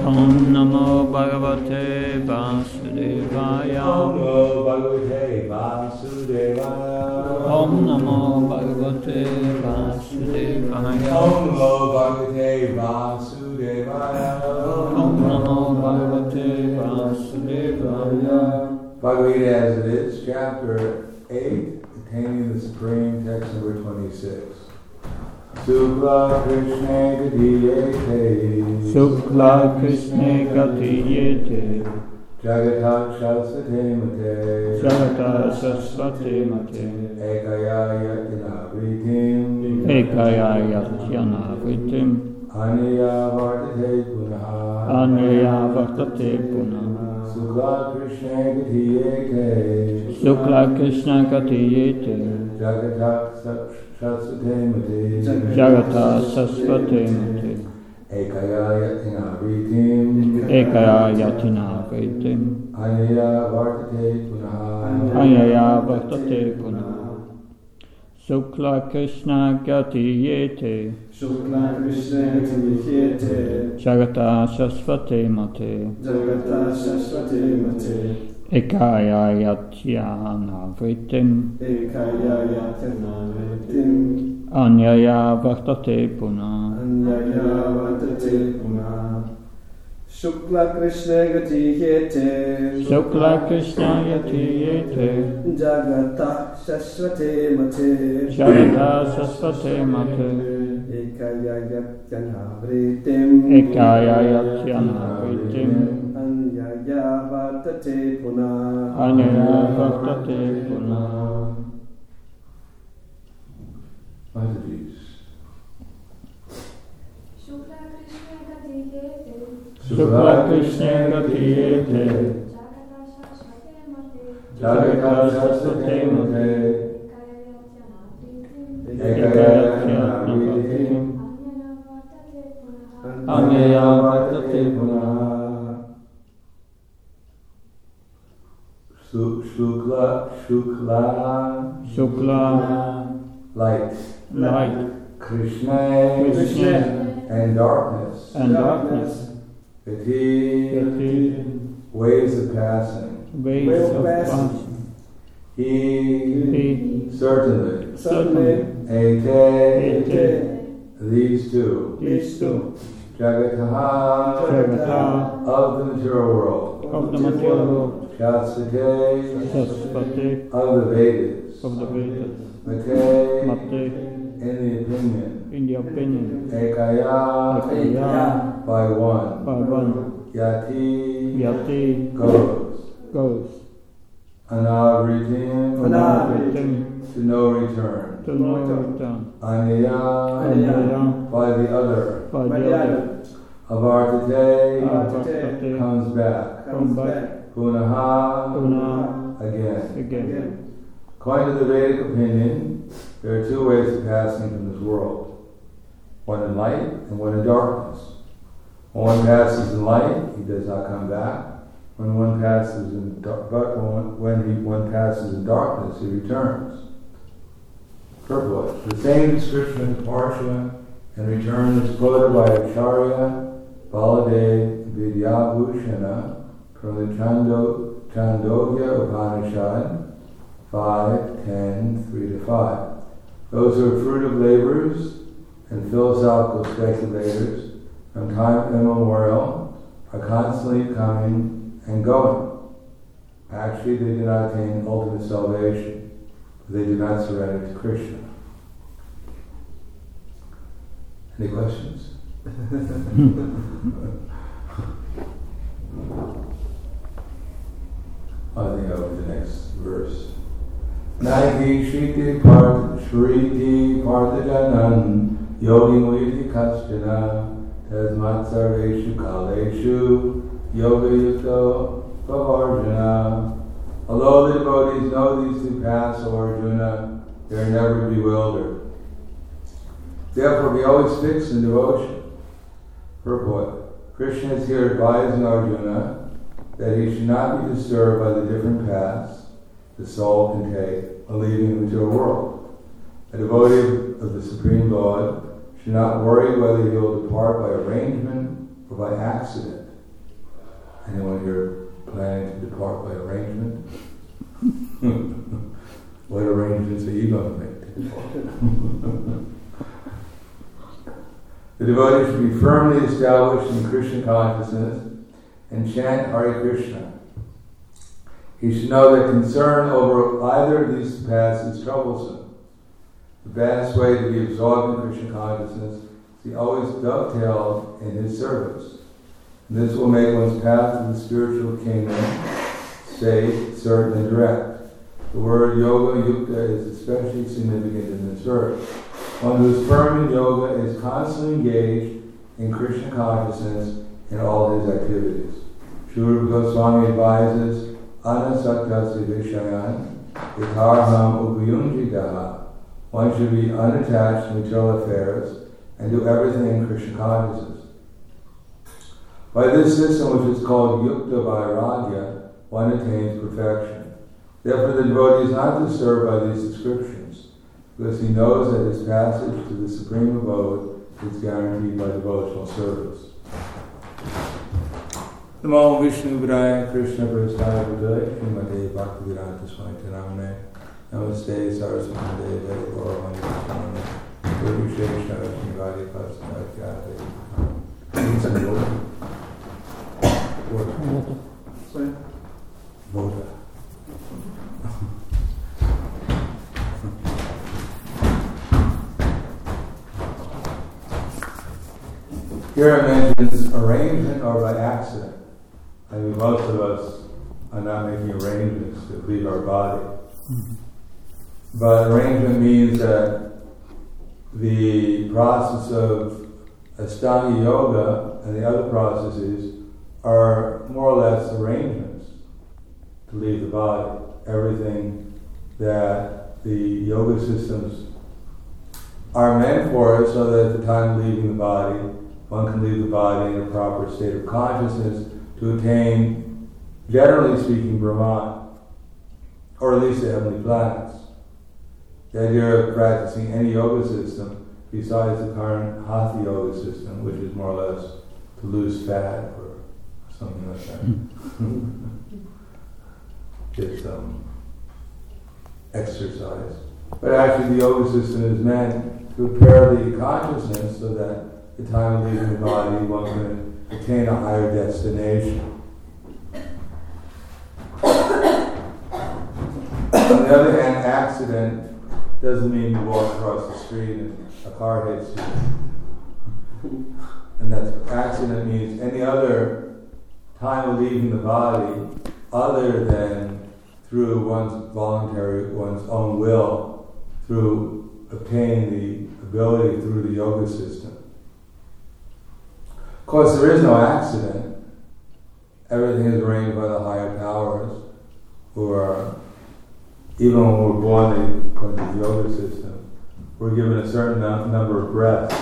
Om Namo Bhagavate Vasudevaya. Om Namo Bhagavate Vasudevaya. Om Namo Bhagavate Vasudevaya. Om Namo Bhagavate Vasudevaya. Bhagavad Gita as it is, chapter 8, containing the supreme text number 26. Shukla Krishna Gadiyete. Shukla Krishna Gadiyete. Jagata Shasvate Mate. Jagata Shasvate Mate. Ekaya Yatina Vritim. Ekaya Yatyana Vritim. Anaya Vartate Punaha. Anaya Vartate Punaha. Shukla Krishna Gadiyete. Shukla Krishna Gadiyete. Jagata Shasvate Mate. Jagata Shasvate Mate. Ekaya Yatina Vritim. Ekaya Yatina Vritim. Anaya Vartate Punaha. Anaya Vartate Punaha. Shukla Krishna Gadiyete. Shukla Krishna Gadiyete. Jagata Shasvate Mate. Jagata Shasvate Mate. Ekaya Yatyana Vritim. Ekaya Yatyana Vritim. Anyaya Vartate Punaha. Anyaya Vartate Punaha. Shukla Krishna Gadiyete. Shukla Krishna Gadiyete. Jagata Shasvate Mate. Jagata Shasvate Mate. Ekaya Yatyana Vritim. Ekaya Yatyana Vritim. Anyaya Vartate Punaha. Anyaya Vartate Punaha. Mataji's. Shukla Krishna Gadiyete. Shukla Krishna Gadiyete. Jagata Jagata Shasvate Shasvate Mate. Mate. Ekaya Yatyana Ekaya Vritim. Yatyana Vritim. Anyaya Vartate Punaha. Shukla. Shukla Light. Light. Krishna. Krishna And darkness. and darkness. Gati. Ways of passing. Ways of passing. He. Certainly. Certainly. Ete. These two. These two. Jagataha. Jagata Of the material world. of the material world. Shasvate. Shasvate Of the Vedas. of the Vedas. Mate. Mate In the opinion. in the opinion. Ekaya. Ekaya By one. by one. Yati. Yati Goes. goes. Anavritim. Anavritim To no return. to no return. Anaya. Anaya By the other. by the other. Avartate. Avartate Comes back. come back. Punaha. Puna Again. again. According to the Vedic opinion, there are two ways of passing from this world. One in light and one in darkness. When one passes in light, he does not come back. When one passes in one passes in darkness, he returns. Purport. The same description of Parsha and return is quoted by Acharya Baladev Vidyabhushana from the Chandogya Upanishad 5:10, 3-5. Those who are fruit of labors and philosophical speculators from time immemorial are constantly coming and going. Actually, they do not attain ultimate salvation. They do not surrender to Krishna. Any questions? I think I'll read the next verse. Nagi Shriti Parthajanan Yogi Muiti Kaschana Tasmat Sarveshu Kaleshu Yoga Yuto Bhavarjana. Although the devotees know these two paths, O Arjuna, they are never bewildered. Therefore, be always fixed in devotion. Purport. Krishna is here advising Arjuna that he should not be disturbed by the different paths the soul can take when leaving the material world. A devotee of the Supreme Lord should not worry whether he will depart by arrangement or by accident. Anyone here planning to depart by arrangement? What arrangements are you going to make to depart? The devotee should be firmly established in Krishna consciousness and chant Hare Krishna. He should know that concern over either of these paths is troublesome. The best way to be absorbed in Krishna consciousness is to be always dovetailed in his service. And this will make one's path to the spiritual kingdom safe, certain, and direct. The word yoga yukta is especially significant in this verse. One who is firm in yoga is constantly engaged in Krishna consciousness in all his activities. Sri Goswami advises, Anasaktasya Vishayan, Vikarham Upayunjigaha. One should be unattached to material affairs and do everything in Krishna consciousness. By this system, which is called Yukta Vairagya, one attains perfection. Therefore, the devotee is not disturbed by these descriptions, because he knows that his passage to the supreme abode is guaranteed by devotional service. Namo Vishnu Vidaya Krishna Prasthaya Vidaya Srimate Bhaktivedanta Swami Namne Namaste Saraswati Deve Gauravani Krishna Guru Sheshna Srimati Pasthaya Voda. Here it mentions arrangement or by accident. I mean, most of us are not making arrangements to leave our body. Mm-hmm. But arrangement means that the process of Ashtanga Yoga and the other processes are more or less arrangements to leave the body. Everything that the yoga systems are meant for is so that at the time of leaving the body, one can leave the body in a proper state of consciousness to attain, generally speaking, Brahman, or at least the heavenly planets. The idea of practicing any yoga system besides the current Hatha yoga system, which is more or less to lose fat or something like that. Get some exercise. But actually the yoga system is meant to prepare the consciousness so that at the time of leaving the body one can attain a higher destination. On the other hand, accident doesn't mean you walk across the street and a car hits you. And that accident means any other time of leaving the body other than through one's own will, through obtaining the ability through the yoga system. Of course, there is no accident. Everything is arranged by the higher powers, who are, even when we're born, according to the yoga system, we're given a certain number of breaths.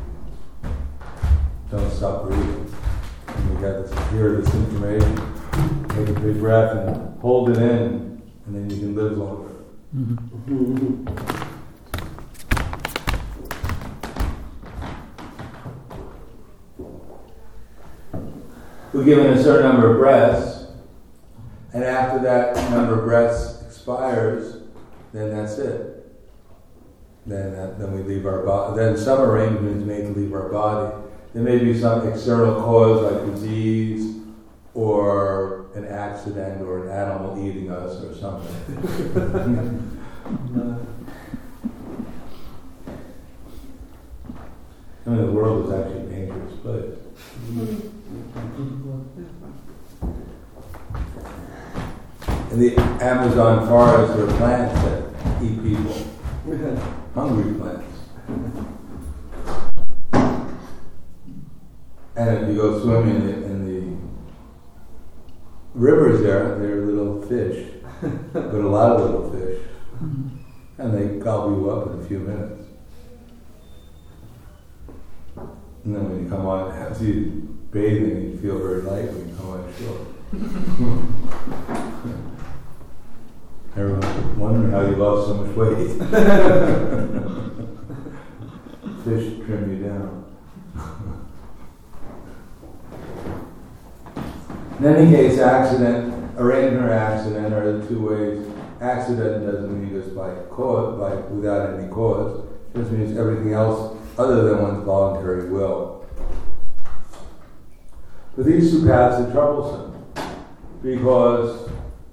Don't stop breathing. And you got to hear this information. Take a big breath and hold it in, and then you can live longer. Mm-hmm. We're given a certain number of breaths, and after that number of breaths expires, then that's it. Then we leave our body. Then some arrangement is made to leave our body. There may be some external cause like disease or an accident or an animal eating us or something. I mean, the world is actually a dangerous place. In the Amazon forest, there are plants that eat people. Hungry plants. And if you go swimming in the rivers there are little fish, but a lot of little fish. And they gobble you up in a few minutes. And then when you come on, as you bathing, you feel very light when you come on shore. Everyone's wondering how you lost so much weight. Fish trim you down. In any case, accident, arrangement or accident are the two ways. Accident doesn't mean just by cause, without any cause. It just means everything else other than one's voluntary will. But these two paths are troublesome because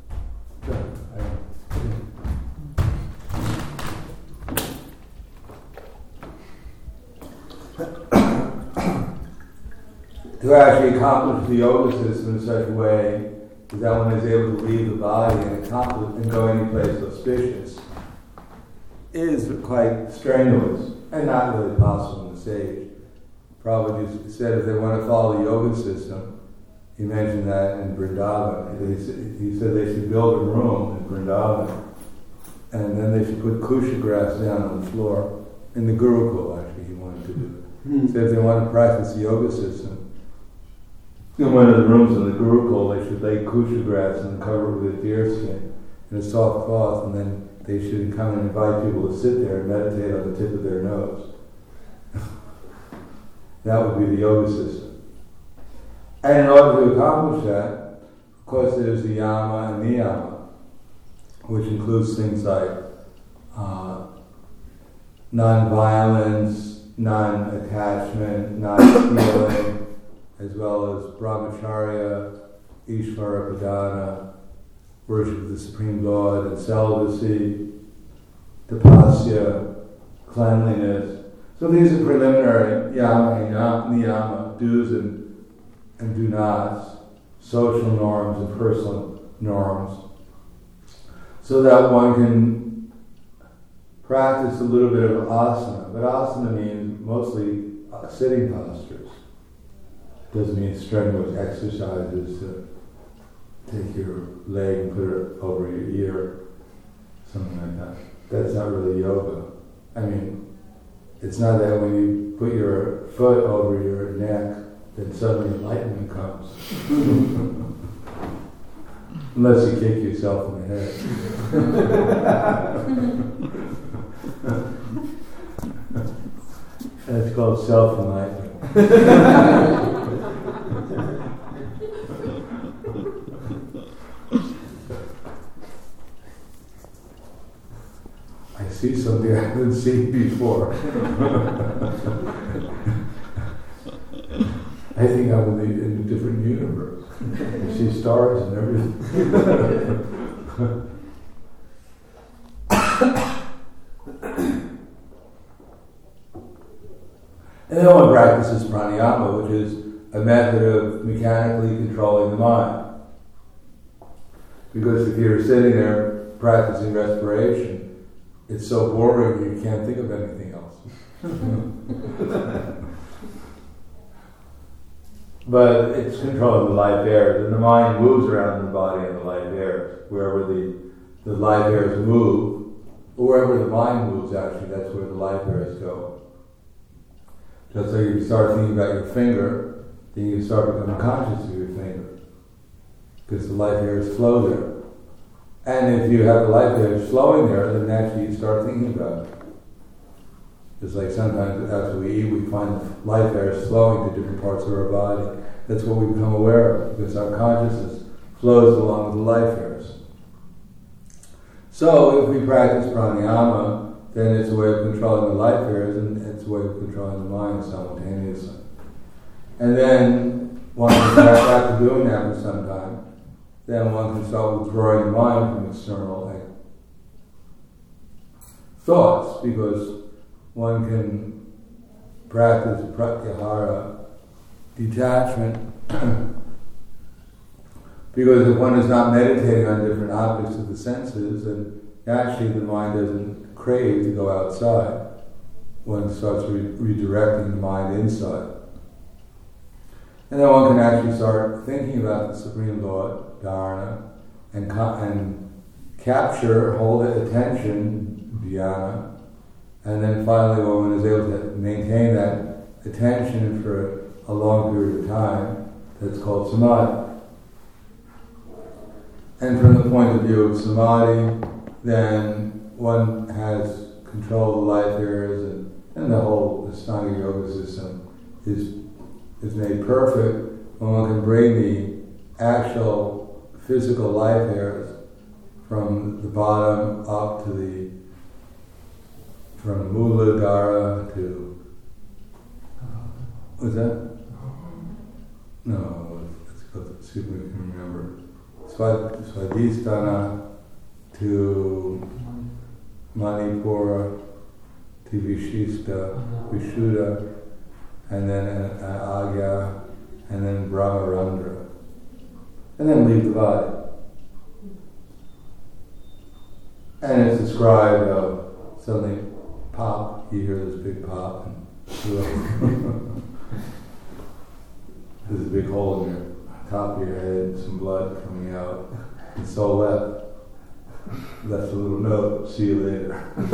to actually accomplish the yoga system in such a way that one is able to leave the body and go any place auspicious is quite strenuous and not really possible on the stage. Prabhupada said if they want to follow the yoga system, he mentioned that in Vrindavan. He said they should build a room in Vrindavan and then they should put kusha grass down on the floor. In the Gurukul, actually, he wanted to do it. He said if they want to practice the yoga system, in one of the rooms in the Gurukul, they should lay kusha grass and cover it with deer skin and a soft cloth, and then they should come and invite people to sit there and meditate on the tip of their nose. That would be the yoga system. And in order to accomplish that, of course, there's the yama and niyama, which includes things like non-violence, non-attachment, non-stealing, as well as brahmacharya, ishvara pradhana, worship of the Supreme Lord, and celibacy, tapasya, cleanliness. So these are preliminary yama and niyama, do's and do nots, social norms and personal norms, so that one can practice a little bit of asana. But asana means mostly sitting postures. Doesn't mean strenuous exercises to take your leg and put it over your ear, something like that. That's not really yoga. I mean, it's not that when you put your foot over your neck, then suddenly enlightenment comes. Unless you kick yourself in the head. That's called self-enlightenment. I see something I haven't seen before. I think I'm in a different universe. I see stars and everything. And then one practices pranayama, which is a method of mechanically controlling the mind. Because if you're sitting there practicing respiration, it's so boring you can't think of anything else. But it's controlling the life airs, and the mind moves around the body and the life airs. Wherever the life airs move, or wherever the mind moves, actually, that's where the life airs go. Just like if you start thinking about your finger, then you start becoming conscious of your finger, because the life airs flow there. And if you have the life airs flowing there, then naturally you start thinking about it. Just like sometimes after we eat, we find life airs flowing to different parts of our body. That's what we become aware of, because our consciousness flows along with the life airs. So if we practice pranayama, then it's a way of controlling the life airs, and it's a way of controlling the mind simultaneously. And then once after doing that for some time, then one can start withdrawing the mind from external thoughts, because one can practice pratyahara, detachment, because if one is not meditating on different objects of the senses, then actually the mind doesn't crave to go outside. One starts redirecting the mind inside. And then one can actually start thinking about the Supreme Lord, Dharana, and hold attention, dhyana, and then finally when one is able to maintain that attention for a long period of time, that's called samadhi. And from the point of view of samadhi, then one has control of the life airs, and the whole Ashtanga yoga system is made perfect when one can bring the actual physical life hairs from the bottom up to from Muladhara to, what's that? No, let's see if we can remember. Swadhisthana to Manipura to Vishuddha, and then Agya, and then Brahmarandra, and then leave the body. And it's described suddenly pop, you hear this big pop, and there's a big hole in your top of your head, some blood coming out, and soul left a little note, see you later.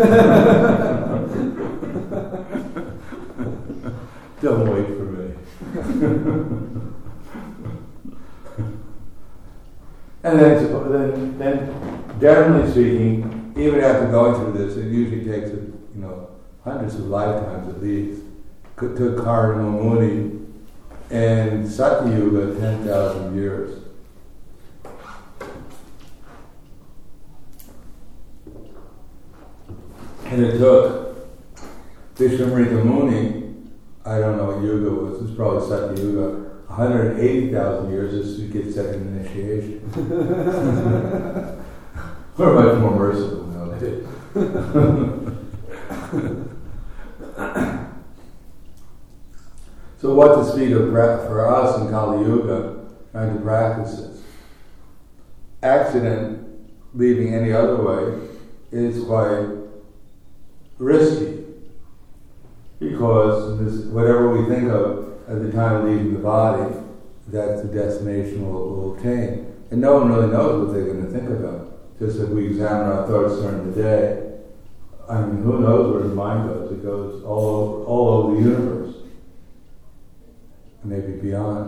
Don't wait for me. And then generally speaking, even after going through this, it usually takes hundreds of lifetimes at least. Took Karma Muni in Satyuga 10,000 years. And it took Vishwamrita Muni, I don't know what yuga was, it's probably Satyuga, 180,000 years just to get second initiation. We're much more merciful nowadays. So what to speak of for us in Kali Yuga, trying to practice this? Accident, leaving any other way, is quite risky. Because whatever we think of at the time of leaving the body, that's the destination we'll obtain. And no one really knows what they're going to think about. Just as we examine our thoughts during the day, I mean, who knows where the mind goes? It goes all over the universe. Maybe beyond.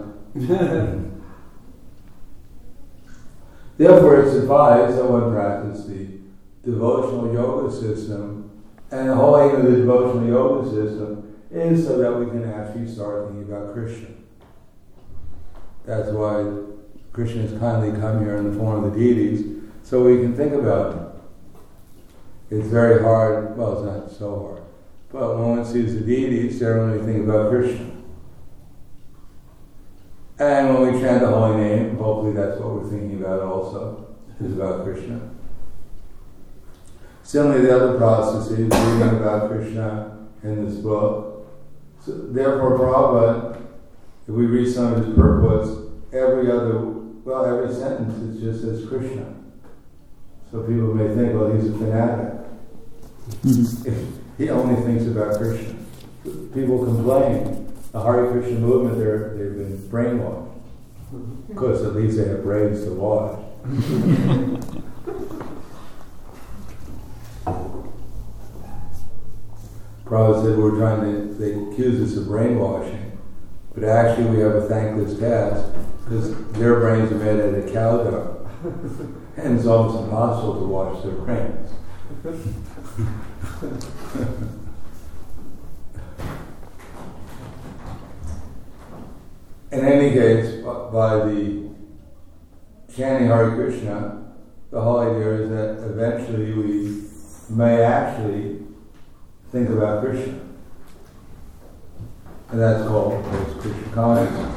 Therefore, it's advised that one practice the devotional yoga system, and the whole aim of the devotional yoga system is so that we can actually start thinking about Krishna. That's why Krishna has kindly come here in the form of the deities, so we can think about him. It's very hard, well, it's not so hard, but when one sees the deities, generally think about Krishna. And when we chant the holy name, hopefully that's what we're thinking about also, is about Krishna. Similarly, the other processes, reading about Krishna in this book. So, therefore, Prabhupada, if we read some of his purports, every sentence it just says Krishna. So people may think, well, he's a fanatic. If he only thinks about Krishna. People complain. The Hare Krishna movement, they've been brainwashed. Because at least they have brains to wash. Prabhupada said they accuse us of brainwashing, but actually we have a thankless task because their brains are made out of cow dung, and it's almost impossible to wash their brains. In any case, by the chanting Hare Krishna, the whole idea is that eventually we may actually think about Krishna. And that's called Krishna consciousness.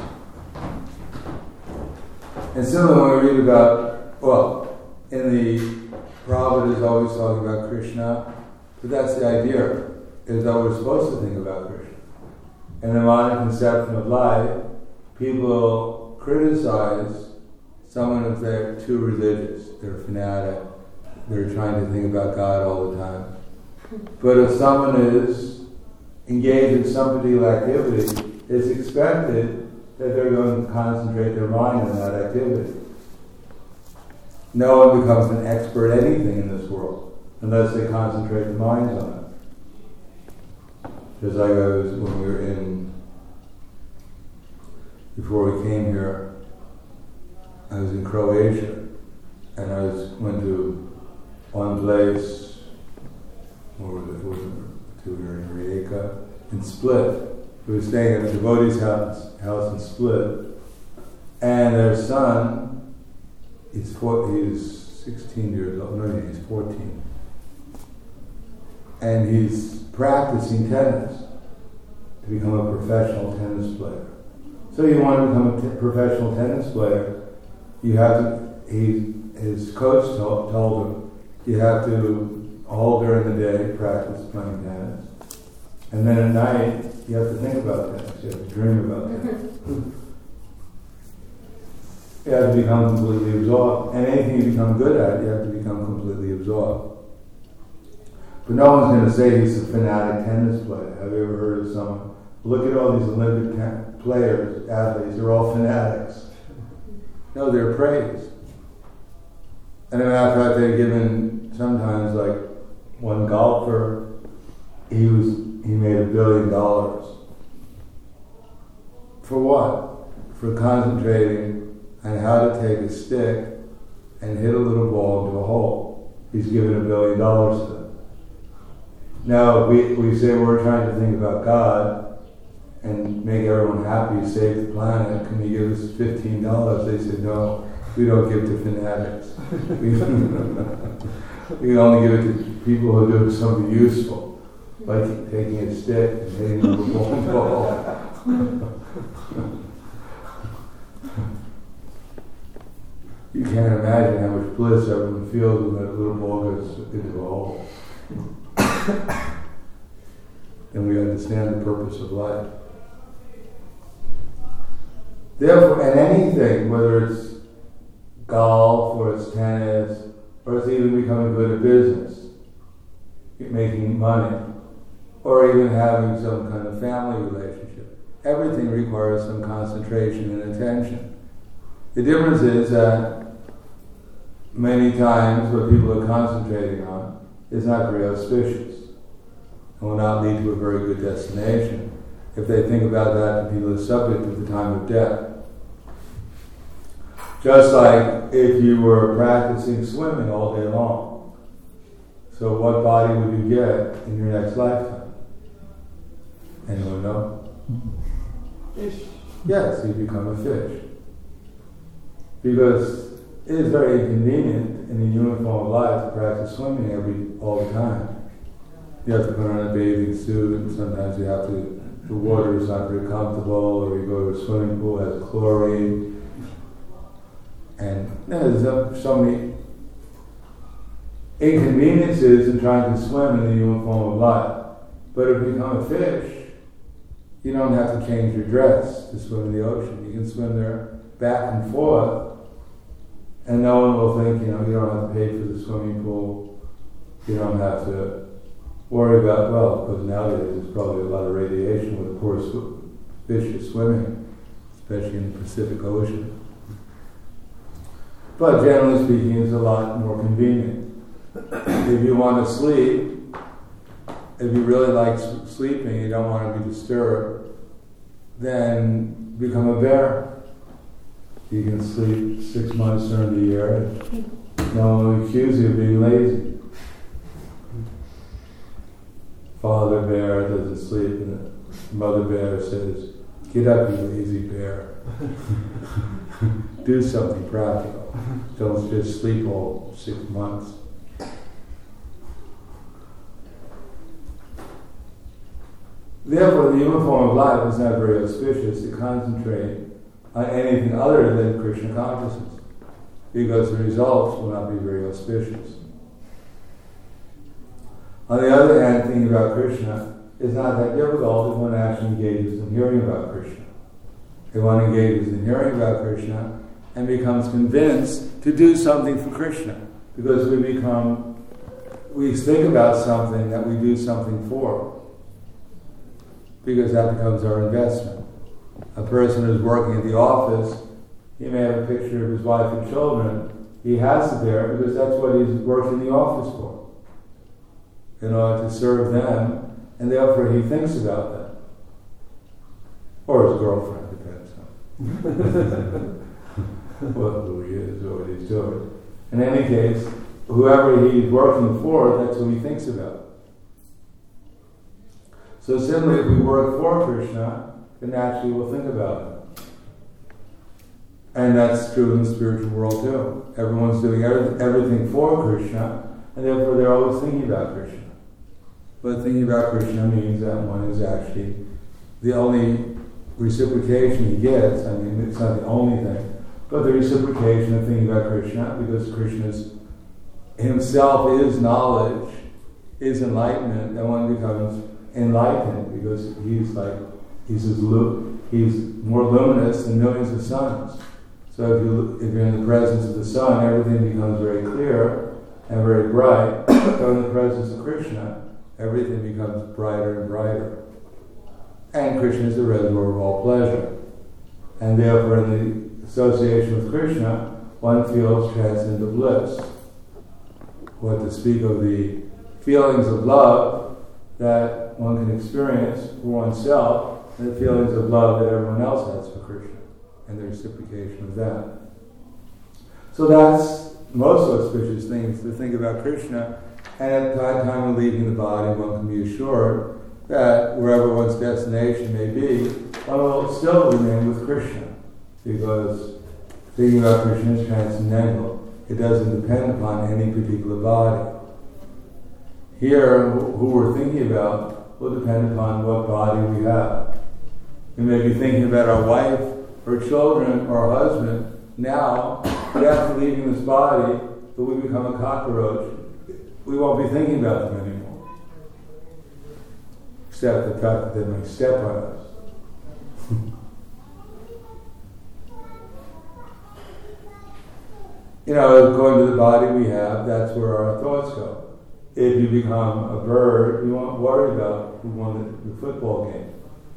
And similarly, when we read about, in the Prabhupada is always talking about Krishna, but that's the idea, is that we're supposed to think about Krishna. In the modern conception of life, people criticize someone if they're too religious, they're fanatic, they're trying to think about God all the time. But if someone is engaged in some particular activity, it's expected that they're going to concentrate their mind on that activity. No one becomes an expert at anything in this world unless they concentrate their minds on it. Just like when we were before we came here, I was in Croatia, and I went to one place. We were in Rijeka, in Split. We were staying at a devotee's house in Split, And their son, he's 16 years old, no, he's 14. And he's practicing tennis to become a professional tennis player. So you want to become a professional tennis player, you have to, his coach told him, you have to, all during the day, practice playing tennis. And then at night, you have to think about tennis, you have to dream about tennis. You have to become completely absorbed. And anything you become good at, you have to become completely absorbed. But no one's going to say he's a fanatic tennis player. Have you ever heard of someone? Look at all these Olympic players, athletes, they're all fanatics. No, they're praised. And as a matter of fact, they're given sometimes, like one golfer, he made $1 billion. For what? For concentrating on how to take a stick and hit a little ball into a hole. He's given $1 billion to them. Now, we say we're trying to think about God and make everyone happy, save the planet. Can you give us $15? They said, no, we don't give to fanatics. We only give it to people who are doing something useful, like taking a stick and hitting a little ball. You can't imagine how much bliss everyone feels when that little ball goes into a hole. And we understand the purpose of life. Therefore, and anything, whether it's golf, or it's tennis, or it's even becoming good at business, making money, or even having some kind of family relationship, everything requires some concentration and attention. The difference is that many times what people are concentrating on is not very auspicious and will not lead to a very good destination. If they think about that, the people are subject to the time of death. Just like if you were practicing swimming all day long. So what body would you get in your next lifetime? Anyone know? Fish. Yes, you become a fish. Because it is very inconvenient in the uniform of life to practice swimming all the time. You have to put on a bathing suit, and sometimes the water is not very comfortable, or you go to a swimming pool that has chlorine. And there's so many inconveniences in trying to swim in the uniform of life. But if you become a fish, you don't have to change your dress to swim in the ocean. You can swim there back and forth, and no one will think, you don't have to pay for the swimming pool. You don't have to worry about, because nowadays there's probably a lot of radiation with poor fish are swimming, especially in the Pacific Ocean. But generally speaking, it's a lot more convenient. If you want to sleep, if you really like sleeping, you don't want to be disturbed, then become a bear. You can sleep 6 months during the year, and no one will accuse you of being lazy. Father bear doesn't sleep, and the mother bear says, "Get up, you lazy bear. Do something practical. Don't just sleep all 6 months." Therefore, the uniform of life is not very auspicious to concentrate on anything other than Krishna consciousness, because the results will not be very auspicious. On the other hand, thinking about Krishna is not that difficult if one actually engages in hearing about Krishna. If one engages in hearing about Krishna and becomes convinced to do something for Krishna, because we think about something that we do something for, because that becomes our investment. A person who's working at the office, he may have a picture of his wife and children. He has it there because that's what he's worked in the office for, in order to serve them, and therefore he thinks about them. Or his girlfriend, depends on who he is or what he's doing. In any case, whoever he's working for, that's who he thinks about. So similarly, if we work for Krishna, then naturally we'll think about him. And that's true in the spiritual world too. Everyone's doing everything for Krishna, and therefore they're always thinking about Krishna. But thinking about Krishna means that one is actually the only reciprocation he gets. I mean, it's not the only thing, but the reciprocation of thinking about Krishna, because Krishna himself is knowledge, is enlightenment, and one becomes enlightened because he's more luminous than millions of suns. So if you're in the presence of the sun, everything becomes very clear and very bright. So in the presence of Krishna, everything becomes brighter and brighter. And Krishna is the reservoir of all pleasure. And therefore, in the association with Krishna, one feels transcendental bliss. What to speak of the feelings of love that one can experience for oneself, and the feelings of love that everyone else has for Krishna, and the reciprocation of that. So that's most auspicious things to think about Krishna, and at the time of leaving the body, one can be assured that wherever one's destination may be, one will still remain with Krishna, because thinking about Krishna is transcendental. It doesn't depend upon any particular body. Here, who we're thinking about will depend upon what body we have. We may be thinking about our wife, or children, or our husband now, but after leaving this body, if we become a cockroach, we won't be thinking about them anymore. Except the fact that they may step on us. Going to the body we have, that's where our thoughts go. If you become a bird, you won't worry about who won the football game.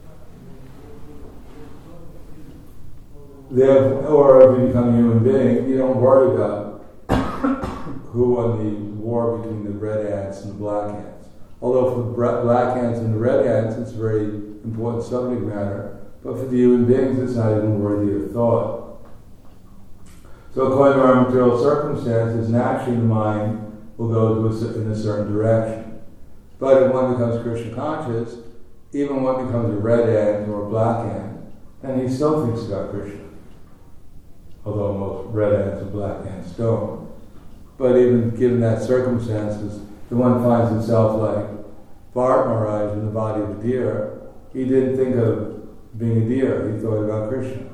Or if you become a human being, you don't worry about who won the war between the red ants and the black ants. Although for the black ants and the red ants, it's a very important subject matter, but for the human beings, it's not even worthy of thought. So according to our material circumstances, naturally the mind will go in a certain direction. But if one becomes Krishna conscious, even when one becomes a red ant or a black ant, then he still thinks about Krishna. Although most red ants and black ants don't. But even given that circumstances, if one finds himself like Bharat Maharaj in the body of a deer, he didn't think of being a deer, he thought about Krishna.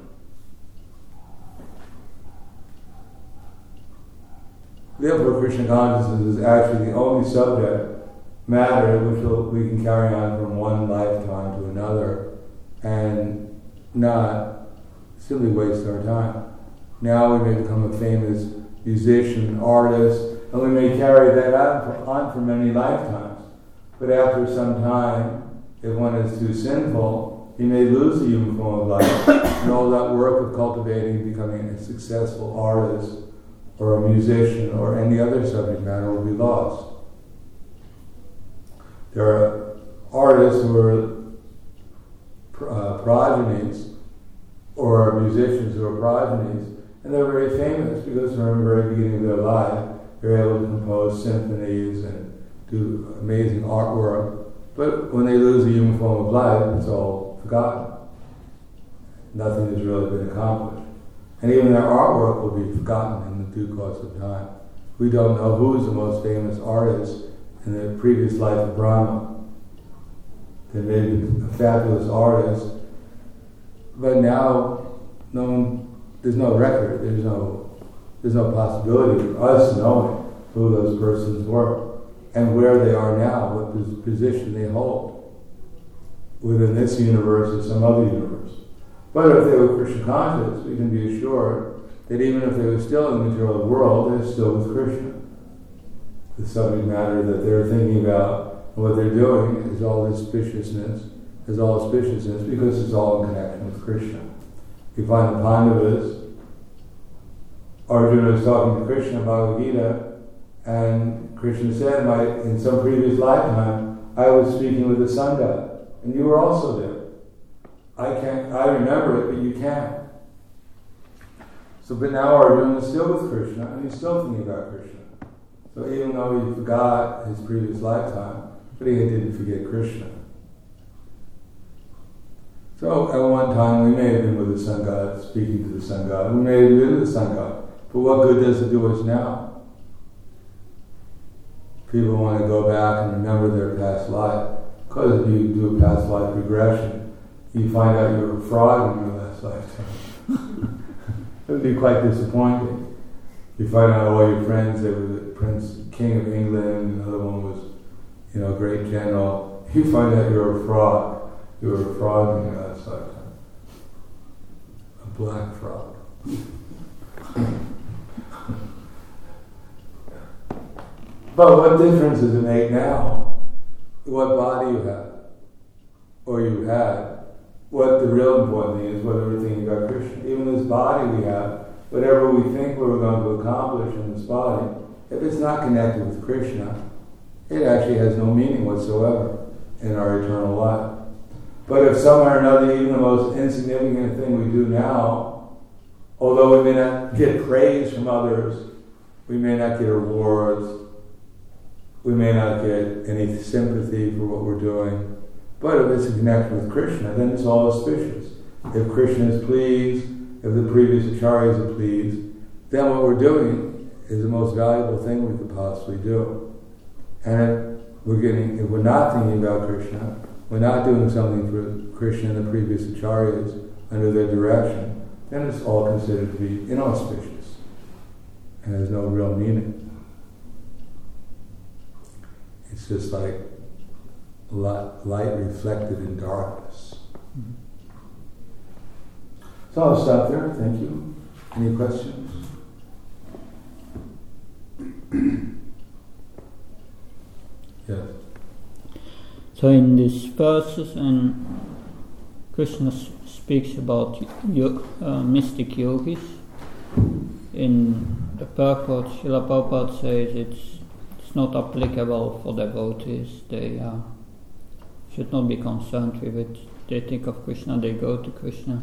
Therefore, Krishna consciousness is actually the only subject matter which we can carry on from one lifetime to another and not simply waste our time. Now we may become a famous musician, artist, and we may carry that on for many lifetimes. But after some time, if one is too sinful, he may lose the human form of life, and all that work of cultivating, becoming a successful artist, or a musician, or any other subject matter will be lost. There are artists who are progenies, or musicians who are progenies, and they're very famous because from the very beginning of their life, they're able to compose symphonies and do amazing artwork. But when they lose the human form of life, it's all forgotten. Nothing has really been accomplished. And even their artwork will be forgotten in the due course of time. We don't know who's the most famous artist in the previous life of Brahma. They may be a fabulous artist, but now there's no record, there's no possibility of us knowing who those persons were and where they are now, what position they hold within this universe or some other universe. But if they were Krishna conscious, we can be assured that even if they were still in the material world, they're still with Krishna. The subject matter that they're thinking about and what they're doing is all auspiciousness, because it's all in connection with Krishna. You find the Pandavas, Arjuna was talking to Krishna in Bhagavad Gita, and Krishna said, in some previous lifetime, I was speaking with the sun god, and you were also there. I remember it, but you can't. So, but now Arjuna is still with Krishna, and he's still thinking about Krishna. So even though he forgot his previous lifetime, but he didn't forget Krishna. So at one time we may have been with the sun god, speaking to the sun god. We may have been with the sun god. But what good does it do us now? People want to go back and remember their past life. Because if you do a past life regression, you find out you were a fraud in your last lifetime. It would be quite disappointing. You find out all your friends, they were the King of England, another one was, a great general. You find out you're a fraud. You were a fraud in your last lifetime. A black fraud. But what difference does it make now? What body you have, or you had? What the real important thing is, whether we're thinking about Krishna. Even this body we have, whatever we think we're going to accomplish in this body, if it's not connected with Krishna, it actually has no meaning whatsoever in our eternal life. But if somehow or another, even the most insignificant thing we do now, although we may not get praise from others, we may not get awards, we may not get any sympathy for what we're doing, but if it's a connection with Krishna, then it's all auspicious. If Krishna is pleased, if the previous acharyas are pleased, then what we're doing is the most valuable thing we could possibly do. And if we're not thinking about Krishna, we're not doing something for Krishna and the previous acharyas under their direction, then it's all considered to be inauspicious and has no real meaning. It's just like light reflected in darkness. So I'll stop there. Thank you. Any questions? Yes. So in these verses, and Krishna speaks about mystic yogis. In the purport, Srila Prabhupada says it's not applicable for devotees. They should not be concerned with it. They think of Krishna, they go to Krishna.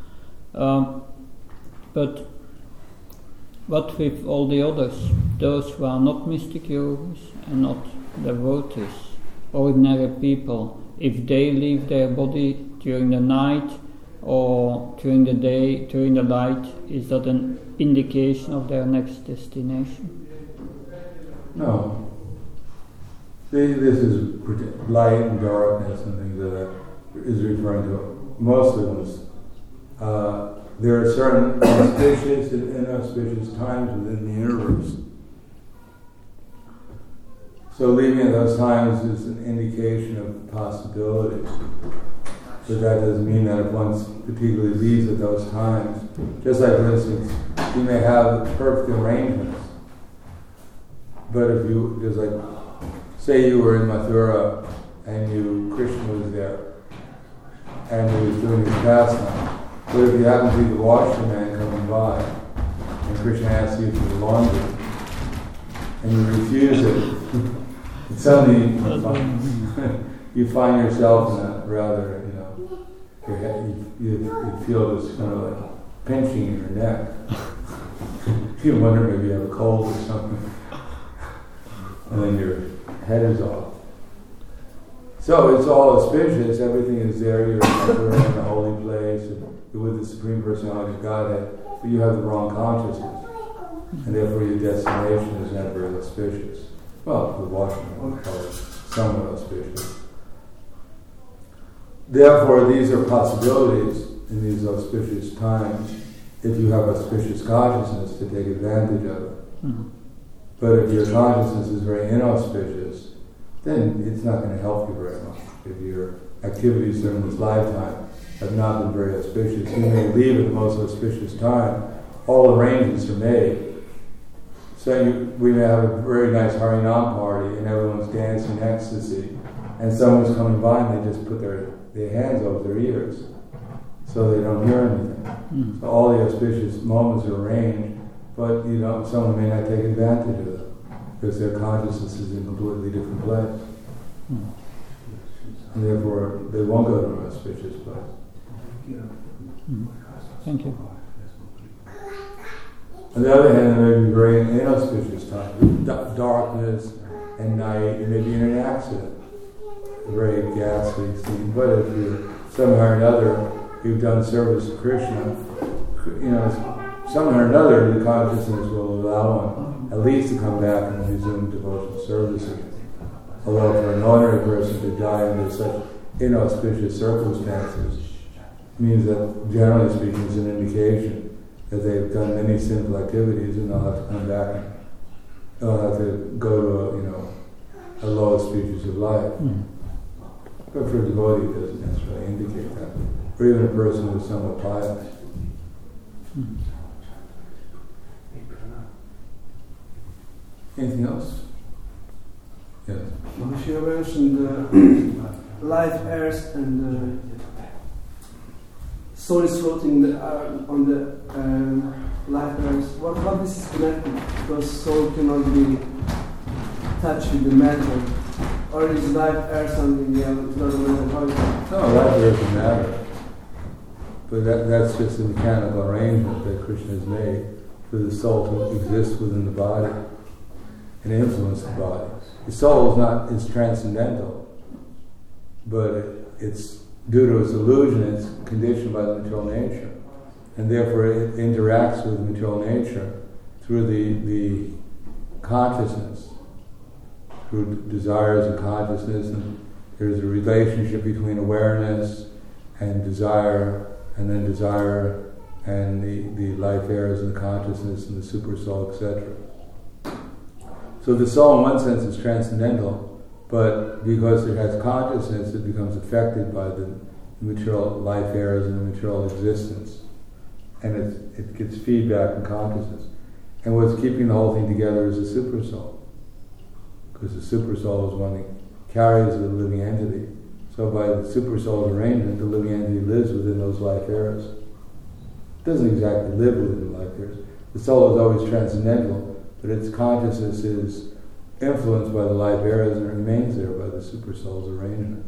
But what with all the others, those who are not mystic yogis and not devotees, ordinary people, if they leave their body during the night or during the day, during the light, is that an indication of their next destination? No. This is light and darkness and things that is referring to most of us. There are certain auspicious and inauspicious times within the universe. So leaving at those times is an indication of possibility. But that doesn't mean that if one particularly leaves at those times, just like, for instance, you may have perfect arrangements, but if you, just like, say you were in Mathura and Krishna was there, and he was doing his pastime, but if you happen to be the washerman coming by, and Krishna asks you for the laundry, and you refuse it, suddenly you find yourself in a rather, you feel this kind of like pinching in your neck. You wonder maybe you have a cold or something. And then your head is off. So it's all auspicious, everything is there, you're in a holy place, and you're with the Supreme Personality of Godhead, but you have the wrong consciousness. And therefore your destination is not very auspicious. Well, the washerman would call it somewhat auspicious. Therefore, these are possibilities in these auspicious times if you have auspicious consciousness to take advantage of it. Mm-hmm. But if your consciousness is very inauspicious, then it's not going to help you very much. If your activities during this lifetime have not been very auspicious, you may leave at the most auspicious time. All arrangements are made. So we may have a very nice Harinam party and everyone's dancing ecstasy, and someone's coming by and they just put their hands over their ears so they don't hear anything. Mm. So all the auspicious moments are arranged, but someone may not take advantage of it because their consciousness is in a completely different place. Mm. And therefore they won't go to an auspicious place. Mm. Thank you. On the other hand, there may be very inauspicious times, darkness and night, you may be in an accident. A very ghastly scene. But if you're somehow or another you've done service to Krishna, somehow or another the consciousness will allow one at least to come back and resume devotional services. Although for an ordinary person to die under such inauspicious circumstances means that, generally speaking, it's an indication that they've done many sinful activities and they'll have to come back and they'll have to go to a lower species of life. But for a devotee, it doesn't necessarily indicate that. Or even a person who's somewhat pious. Anything else? Yes. Maharshi, you mentioned life airs and soul is floating on the life airs. What this is connected? Because soul cannot be touched with the matter. Or is life air something else? It doesn't matter how it. No, life air doesn't matter. But that's just a mechanical arrangement that Krishna has made for the soul to exist within the body and influence the body. The soul is transcendental, but it's due to its illusion, it's conditioned by the material nature, and therefore it interacts with material nature through the consciousness, through desires and consciousness, and there's a relationship between awareness and desire, and then desire and the life airs and the consciousness and the super soul, etc. So the soul, in one sense, is transcendental, but because it has consciousness, it becomes affected by the material life airs and the material existence, and it gets feedback from consciousness. And what's keeping the whole thing together is the super soul, because the super soul is one that carries the living entity. So by the super soul's arrangement, the living entity lives within those life airs. It doesn't exactly live within the life airs. The soul is always transcendental, but its consciousness is influenced by the life airs and it remains there by the super soul's arrangement.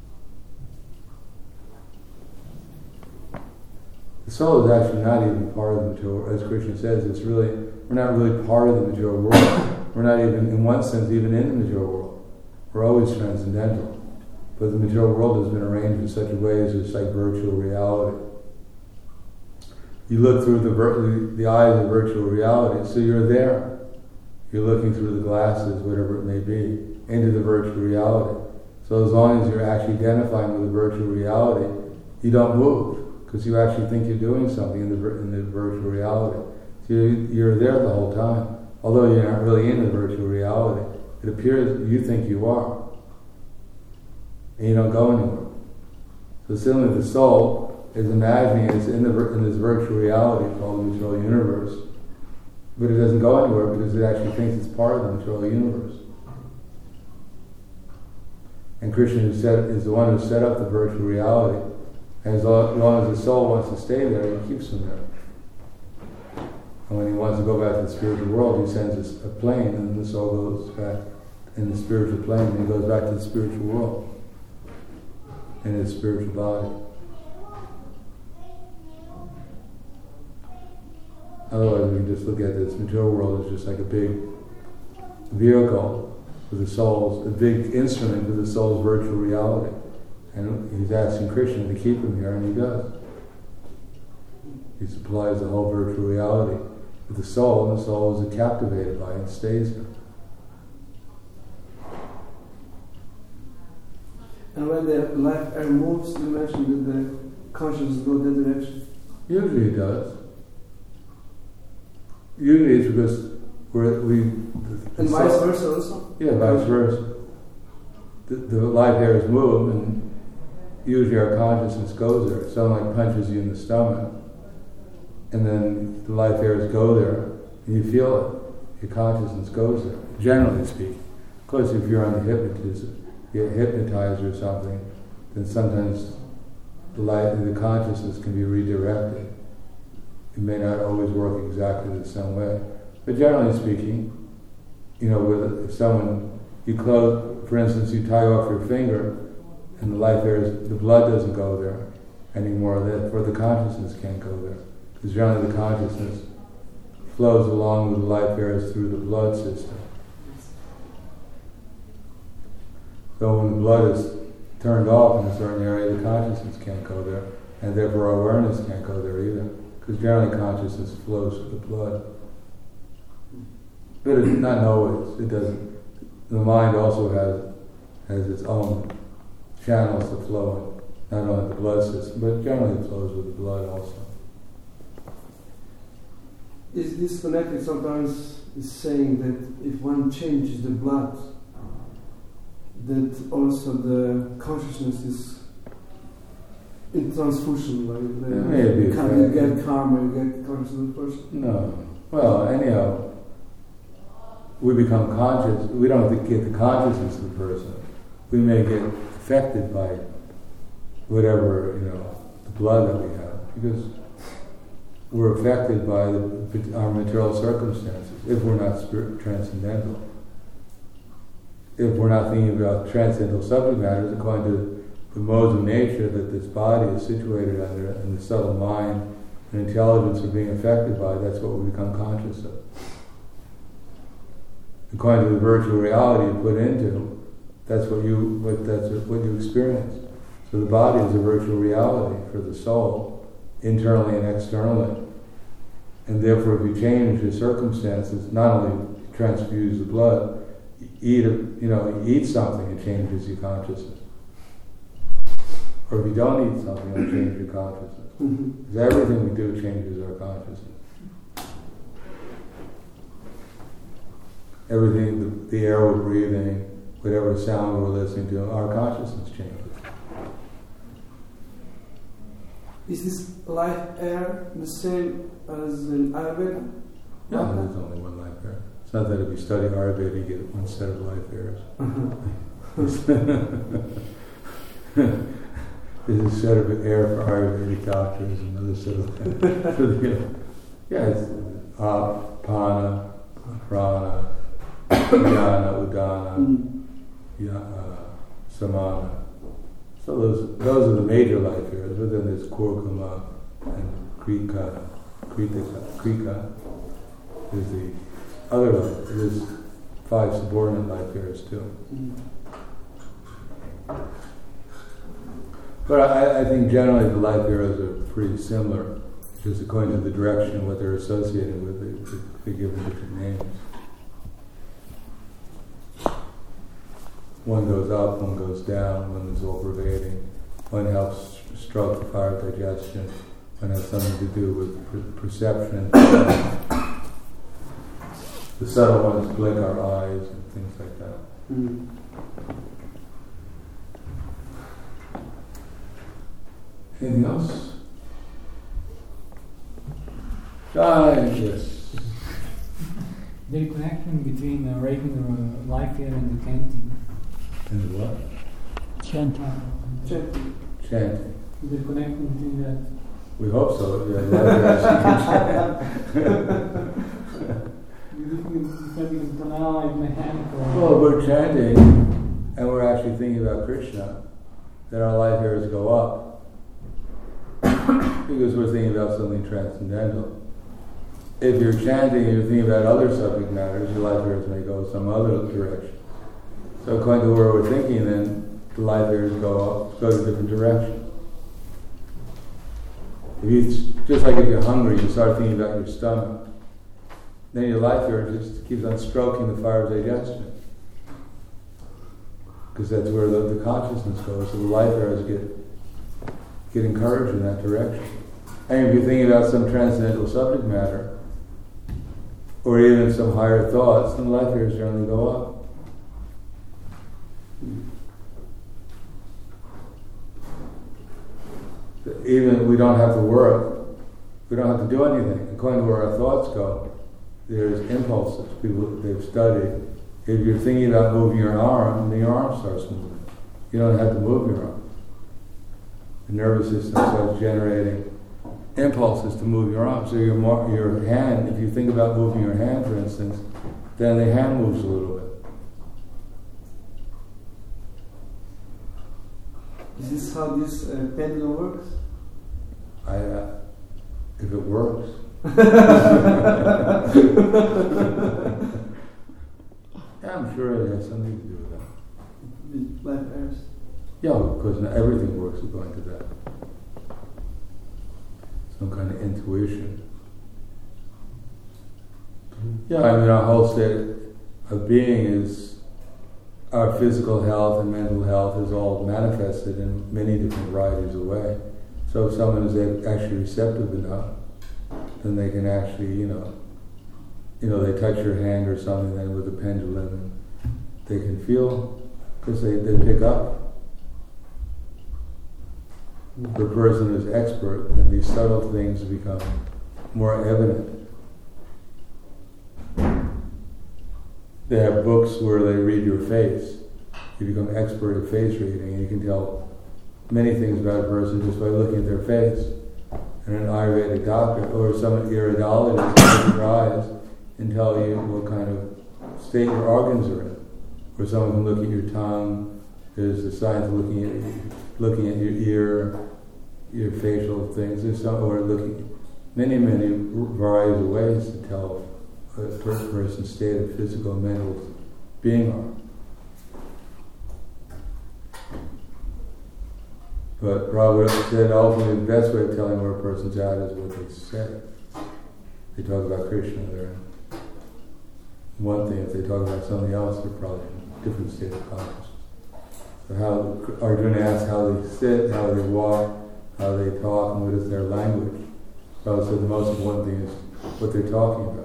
The soul is actually not even part of the material world. As Krishna says, we're not really part of the material world. We're not even, in one sense, even in the material world. We're always transcendental. But the material world has been arranged in such a way as it's like virtual reality. You look through the eyes of virtual reality, so you're there. You're looking through the glasses, whatever it may be, into the virtual reality. So as long as you're actually identifying with the virtual reality, you don't move, because you actually think you're doing something in the virtual reality. So you're there the whole time. Although you're not really in the virtual reality, it appears you think you are. And you don't go anywhere. So similarly, the soul is imagining it's in this virtual reality called the material universe, but it doesn't go anywhere because it actually thinks it's part of the material universe. And Krishna is the one who set up the virtual reality, and as long as the soul wants to stay there, he keeps them there. And when he wants to go back to the spiritual world, he sends a plane, and the soul goes back in the spiritual plane, and he goes back to the spiritual world in his spiritual body. Otherwise, we can just look at this material world as just like a big vehicle for the soul's, a big instrument for the soul's virtual reality. And he's asking Krishna to keep him here, and he does. He supplies the whole virtual reality with the soul, and the soul is captivated by it and stays here. And when the life air moves, you mentioned that the consciousness goes that direction. Usually it does. Usually it's because and vice versa also? Yeah, vice versa. The life airs move, and usually our consciousness goes there. Someone like punches you in the stomach, and then the life airs go there, and you feel it. Your consciousness goes there, generally speaking. Of course, if you're under hypnotism, you get hypnotized or something, then sometimes the consciousness can be redirected. It may not always work exactly the same way. But generally speaking, if someone, for instance, you tie off your finger, and the blood doesn't go there anymore, therefore the consciousness can't go there. Because generally the consciousness flows along with the life airs through the blood system. So when the blood is turned off in a certain area, the consciousness can't go there, and therefore our awareness can't go there either. Because generally consciousness flows through the blood. But it's not always. It doesn't. The mind also has its own channels to flow in, not only the blood system, but generally it flows with the blood also. Is this connected? Sometimes is saying that if one changes the blood, that also the consciousness is in transfusion, like you get karma, you get consciousness person. No. Well, anyhow, we become conscious. We don't have to get the consciousness of the person. We may get affected by whatever, the blood that we have, because we're affected by our material circumstances if we're not transcendental. If we're not thinking about transcendental subject matters according to the modes of nature that this body is situated under, and the subtle mind and intelligence are being affected by, that's what we become conscious of. According to the virtual reality you put into, that's what you experience. So the body is a virtual reality for the soul, internally and externally. And therefore, if you change your circumstances, not only transfuse the blood, you eat something, it changes your consciousness. Or if you don't eat something, it'll change your consciousness. Because everything we do changes our consciousness. Everything, the air we're breathing, whatever sound we're listening to, our consciousness changes. Is this life air the same as in Ayurveda? No, there's only one life air. It's not that if you study Ayurveda, you get one set of life airs. There's a set of air for Ayurvedic doctors, and another set of it's Pana, Prana, Dhyana, Udana, Samana. So those are the major life airs. But then there's Kurkuma and Krika. There's the other life. There's 5 subordinate life airs too. But I think generally the life arrows are pretty similar, just according to the direction of what they're associated with, they give them different names. One goes up, one goes down, one is all-pervading, one helps stroke the fire of digestion, one has something to do with perception. The subtle ones blink our eyes and things like that. Anything else? Yes. The connection between raising the life air and the chanting. And the what? Chanting. Chanting. The connection between that. We hope so. Yeah, well, we're chanting and we're actually thinking about Krishna, then our life hairs go up. Because we're thinking about something transcendental. If you're chanting and you're thinking about other subject matters, your life hairs may go some other direction. So according to where we're thinking, then the life hairs go to different directions. Just like if you're hungry, you start thinking about your stomach. Then your life hair just keeps on stroking the fire of digestion. Because that's where the consciousness goes. So the life hairs get encouraged in that direction. And if you're thinking about some transcendental subject matter, or even some higher thoughts, then life hairs generally go up. Even we don't have to work, we don't have to do anything. According to where our thoughts go, there's impulses. They've studied. If you're thinking about moving your arm, then your arm starts moving. You don't have to move your arm. The nervous system starts generating impulses to move your arm. So your hand, if you think about moving your hand, for instance, then the hand moves a little bit. Is this how this pendulum works? If it works. Yeah, I'm sure it has something to do with that. With life airs. Yeah, because not everything works according to that. Some kind of intuition. Yeah, I mean, our whole state of being is, our physical health and mental health is all manifested in many different varieties of ways. So if someone is actually receptive enough, then they can actually, they touch your hand or something, then with a pendulum, they can feel, because they pick up. For a person who's expert, then these subtle things become more evident. They have books where they read your face. You become expert at face reading, and you can tell many things about a person just by looking at their face. And an Ayurvedic doctor or some iridologist can look at your eyes and tell you what kind of state your organs are in. Or someone can look at your tongue. There's the science of looking at your ear, your facial things. There's or looking many varieties of ways to tell a person's state of physical and mental being are. But Prabhupada said ultimately the best way of telling where a person's at is what they say. They talk about Krishna, they're one thing. If they talk about something else, they're probably in a different state of consciousness. So Arjuna asks how they sit, how they walk, how they talk, and what is their language. Prabhupada said the most important thing is what they're talking about.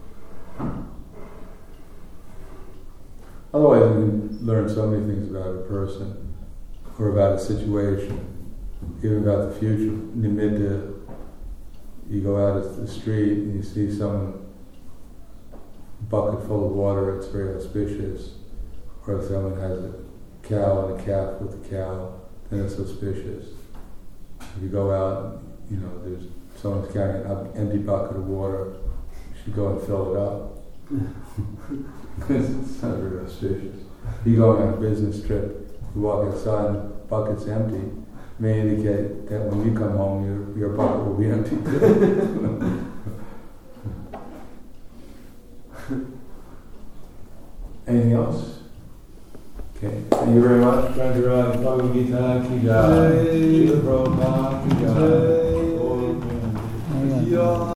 Otherwise, we can learn so many things about a person or about a situation, even about the future. Nimitta, you go out at the street and you see someone, bucket full of water, it's very auspicious. Or if someone has a cow and a calf with a cow, then it's auspicious. If you go out, there's someone's carrying an empty bucket of water, you should go and fill it up. Because it's not very auspicious. You go on a business trip, you walk outside and the bucket's empty, may indicate that when you come home, your bucket will be empty too. Anything else? Okay, thank you very much. Grandhiraj Bhagavad Gita ki jai. Srila Prabhupada ki jai.